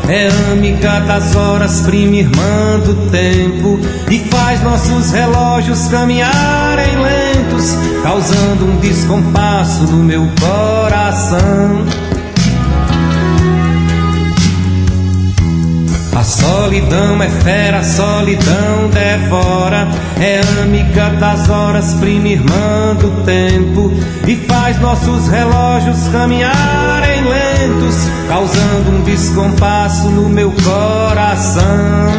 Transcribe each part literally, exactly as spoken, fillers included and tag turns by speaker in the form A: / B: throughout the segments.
A: é amiga das horas, prima irmã do tempo, e faz nossos relógios caminharem lentos, causando um descompasso no meu coração. A solidão é fera, a solidão devora, é amiga das horas, prima irmã do tempo, e faz nossos relógios caminharem lentos, causando um descompasso no meu coração.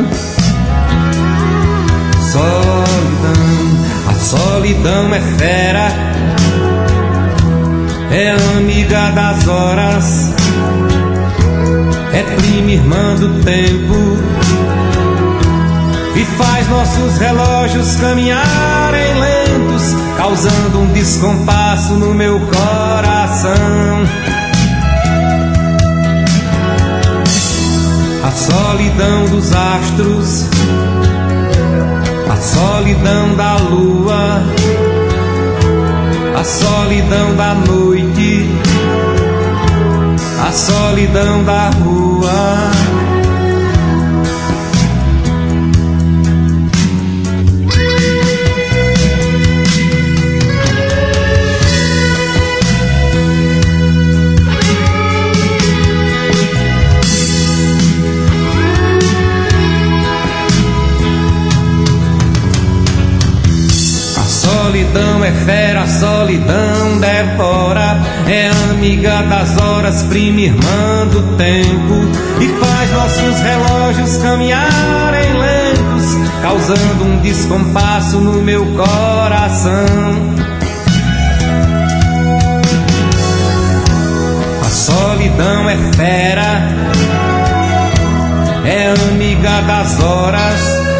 A: Solidão, a solidão é fera, é amiga das horas, é prima irmã do tempo, e faz nossos relógios caminharem lentos, causando um descompasso no meu coração. A solidão dos astros, a solidão da lua, a solidão da noite, a solidão da rua. A solidão é fera, a solidão devora, é amiga das horas, prima irmã do tempo, e faz nossos relógios caminharem lentos, causando um descompasso no meu coração. A solidão é fera, é amiga das horas,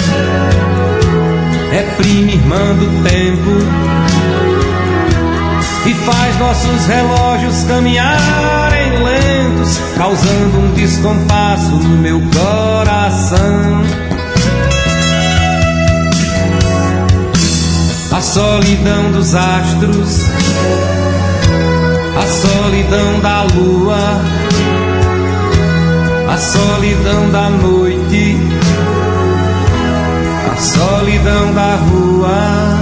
A: é prima irmã do tempo, e faz nossos relógios caminharem lentos, causando um descompasso no meu coração. A solidão dos astros, a solidão da lua, a solidão da noite, a solidão da rua.